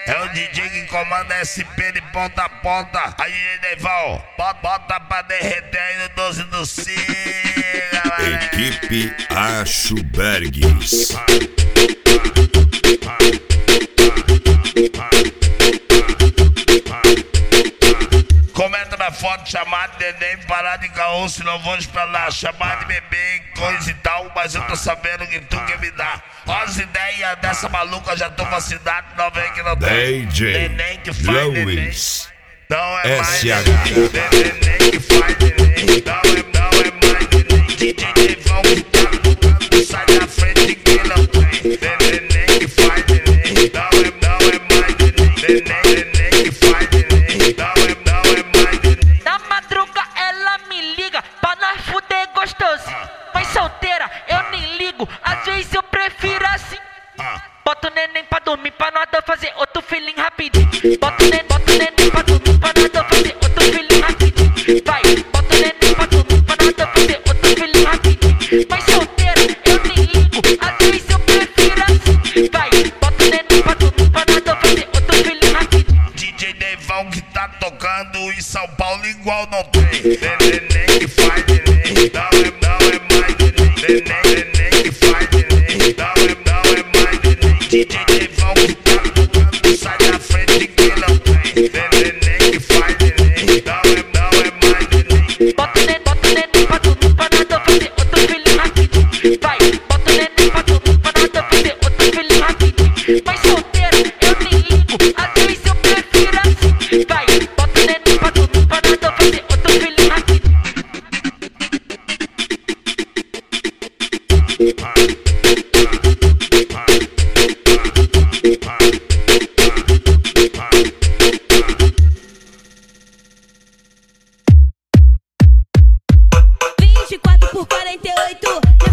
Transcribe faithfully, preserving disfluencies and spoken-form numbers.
É o D J que comanda S P de ponta a ponta. Aí, D J Neival, bota, bota pra derreter aí no doze do C, galera. Equipe Acho Bergs. Comenta na foto, chamar de neném, parar de caô, senão vou esperar. Chamar de bebê, coisa e tal, mas eu tô sabendo que tu quer me dar. Olha as ideias dessa maluca, já tô vacinado, não vem que não tem. D J Neném que faz neném, Luiz não é mais S H. neném. Neném que faz neném, não é, não é mais neném. D J Neival que tá tocando, sai da frente que não tem. Neném que faz neném, não é, não é mais neném. Neném, neném que faz neném, não é, não é mais neném. Na madruga ela me liga pra nós fuder gostoso. Mãe solteira, eu nem ligo, às vezes eu prefiro assim. Bota o neném pra dormir, pra nós fazer outro feeling rapidinho. Bota o neném, bota o neném pra dormir, pra nós fazer outro feeling rapidinho. Vai, bota o neném pra dormir, pra nós fazer outro feeling rapidinho. Mãe solteira, eu nem ligo, às vezes eu prefiro assim. Vai, bota o neném pra dormir, pra nós fazer outro feeling rapidinho. D J Neival que tá tocando em São Paulo igual não tem. Neném que faz neném, não é, não é mais neném. Neném, neném que faz neném, não é, não é mais neném. D J Neival que tá tocando, sai da frente que não tem. Neném que faz neném, não é, não é mais neném. Bota o neném, bota o neném pra dormir, pra nós fazer outro feeling rapidinho. Vai, bota o neném pra dormir, pra nós fazer outro feeling rapidinho. Mãe solteira, eu nem ligo, às vezes eu prefiro assim. Vai, bota o neném pra dormir, pra nós fazer outro feeling rapidinho. vinte e quatro por quarenta e oito